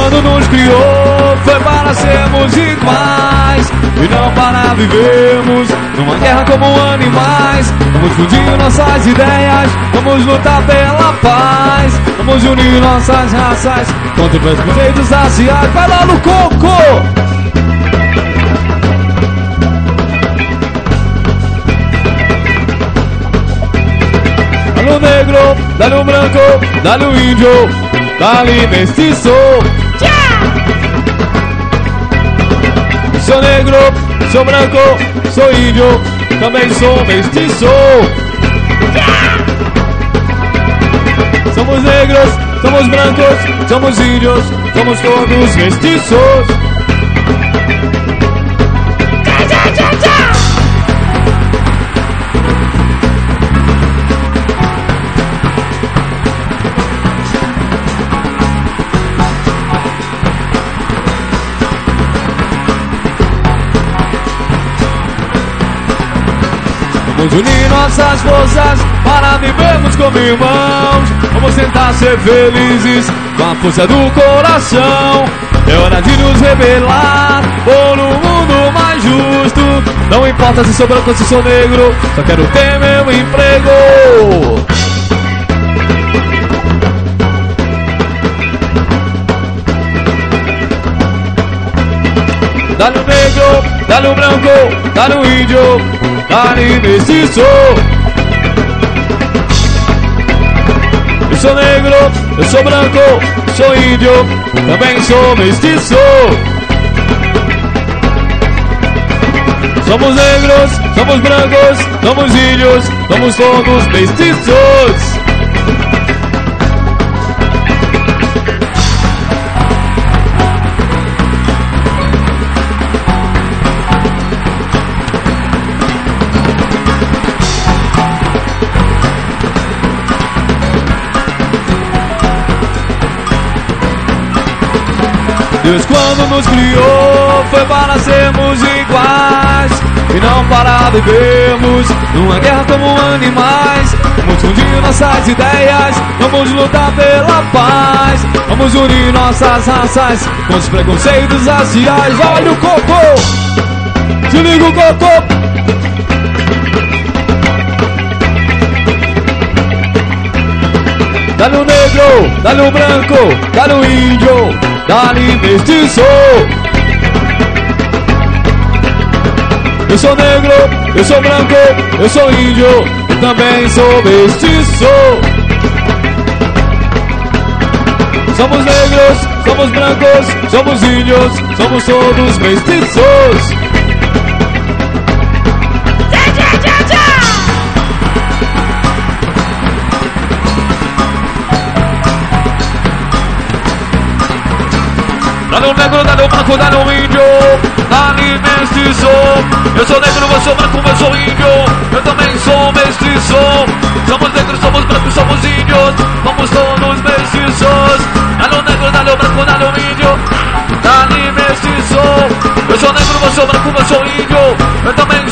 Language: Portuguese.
quando nos criou foi para sermos iguais e não para vivermos numa guerra como animais. Vamos fundir nossas ideias, vamos lutar pela paz, vamos unir nossas raças contra os preconceitos raciais. Vai lá no coco! Dá-lhe o negro, dá-lhe o branco, dá-lhe o índio, dá-lhe mestiço. Sou negro, sou branco, sou índio, também sou mestiço. Somos negros, somos brancos, somos índios, somos todos mestiços. Vamos unir nossas forças para vivermos como irmãos. Vamos tentar ser felizes com a força do coração. É hora de nos rebelar por um mundo mais justo. Não importa se sou branco ou se sou negro, só quero ter meu emprego. Dá-lhe o negro, dá-lhe o branco, dá-lhe o índio, dá-lhe mestiço. Eu sou negro, eu sou branco, sou índio, também sou mestiço. Somos negros, somos brancos, somos índios, somos todos mestiços. Deus quando nos criou foi para sermos iguais e não para vivermos numa guerra como animais. Vamos fundir nossas ideias, vamos lutar pela paz, vamos unir nossas raças com os preconceitos raciais. Olha o cocô, se liga o cocô. Dá-lhe o negro, dá-lhe o branco, dá-lhe o índio, dá-lhe mestiço. Eu sou negro, eu sou branco, eu sou índio, eu também sou mestiço. Somos negros, somos brancos, somos índios, somos todos mestiços. Dá-lhe o negro, dá-lhe o branco, dá-lhe o índio, dá-lhe mestiço. Eu sou negro, eu sou branco, eu sou índio, eu também sou mestiço. Somos negros, somos brancos, somos índios, somos todos mestiços. Dá-lhe o negro, dá-lhe o branco, dá-lhe o índio, dá-lhe mestiço. Eu sou negro, eu sou branco, eu sou índio, eu também